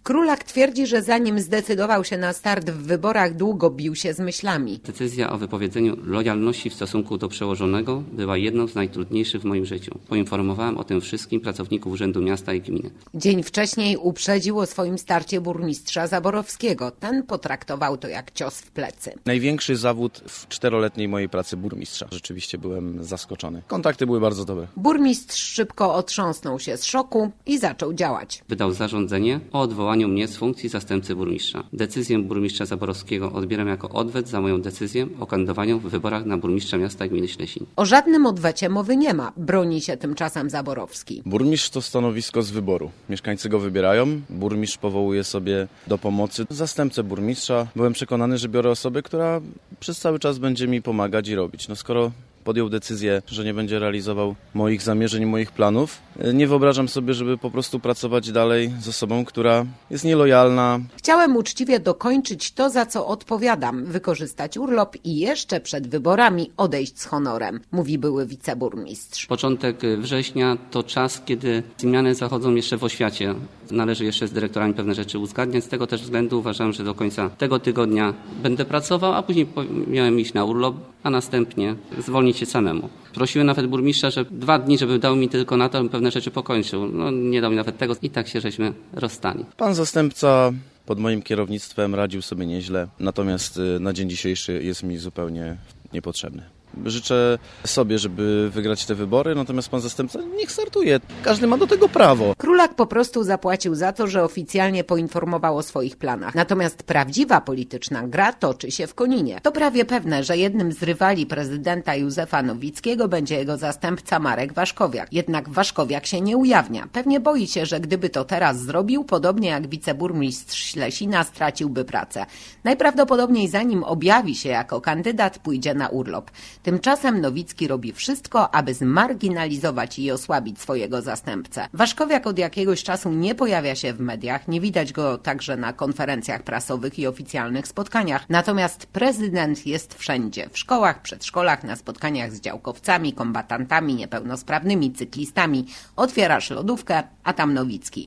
Królak twierdzi, że zanim zdecydował się na start w wyborach, długo bił się z myślami. Decyzja o wypowiedzeniu lojalności w stosunku do przełożonego była jedną z najtrudniejszych w moim życiu. Poinformowałem o tym wszystkim pracowników Urzędu Miasta i Gminy. Dzień wcześniej uprzedził o swoim starcie burmistrza Zaborowskiego. Ten potraktował to jak cios w plecy. Największy zawód w 4-letniej mojej pracy burmistrza. Rzeczywiście byłem zaskoczony. Kontakty były bardzo dobre. Burmistrz szybko otrząsnął się z szoku i zaczął działać. Wydał zarządzenie o odwołaniu mnie z funkcji zastępcy burmistrza. Decyzję burmistrza Zaborowskiego odbieram jako odwet za moją decyzję o kandydowaniu w wyborach na burmistrza miasta i gminy Ślesin. O żadnym odwecie mowy nie ma, broni się tymczasem Zaborowski. Burmistrz to stanowisko z wyboru. Mieszkańcy go wybierają, burmistrz powołuje sobie do pomocy zastępcę burmistrza. Byłem przekonany, że biorę osobę, która przez cały czas będzie mi pomagać i robić. Skoro podjął decyzję, że nie będzie realizował moich zamierzeń, moich planów, nie wyobrażam sobie, żeby po prostu pracować dalej z osobą, która jest nielojalna. Chciałem uczciwie dokończyć to, za co odpowiadam, wykorzystać urlop i jeszcze przed wyborami odejść z honorem, mówi były wiceburmistrz. Początek września to czas, kiedy zmiany zachodzą jeszcze w oświacie. Należy jeszcze z dyrektorami pewne rzeczy uzgadniać. Z tego też względu uważam, że do końca tego tygodnia będę pracował, a później miałem iść na urlop, a następnie zwolnić się samemu. Prosiłem nawet burmistrza, że 2 dni, żeby dał mi tylko na to, bym pewne rzeczy pokończył. Nie dał mi nawet tego i tak się żeśmy rozstali. Pan zastępca pod moim kierownictwem radził sobie nieźle, natomiast na dzień dzisiejszy jest mi zupełnie niepotrzebny. Życzę sobie, żeby wygrać te wybory, natomiast pan zastępca niech startuje. Każdy ma do tego prawo. Królak po prostu zapłacił za to, że oficjalnie poinformował o swoich planach. Natomiast prawdziwa polityczna gra toczy się w Koninie. To prawie pewne, że jednym z rywali prezydenta Józefa Nowickiego będzie jego zastępca Marek Waszkowiak. Jednak Waszkowiak się nie ujawnia. Pewnie boi się, że gdyby to teraz zrobił, podobnie jak wiceburmistrz Ślesina, straciłby pracę. Najprawdopodobniej zanim objawi się jako kandydat, pójdzie na urlop. Tymczasem Nowicki robi wszystko, aby zmarginalizować i osłabić swojego zastępcę. Waszkowiak od jakiegoś czasu nie pojawia się w mediach, nie widać go także na konferencjach prasowych i oficjalnych spotkaniach. Natomiast prezydent jest wszędzie. W szkołach, przedszkolach, na spotkaniach z działkowcami, kombatantami, niepełnosprawnymi, cyklistami. Otwierasz lodówkę, a tam Nowicki.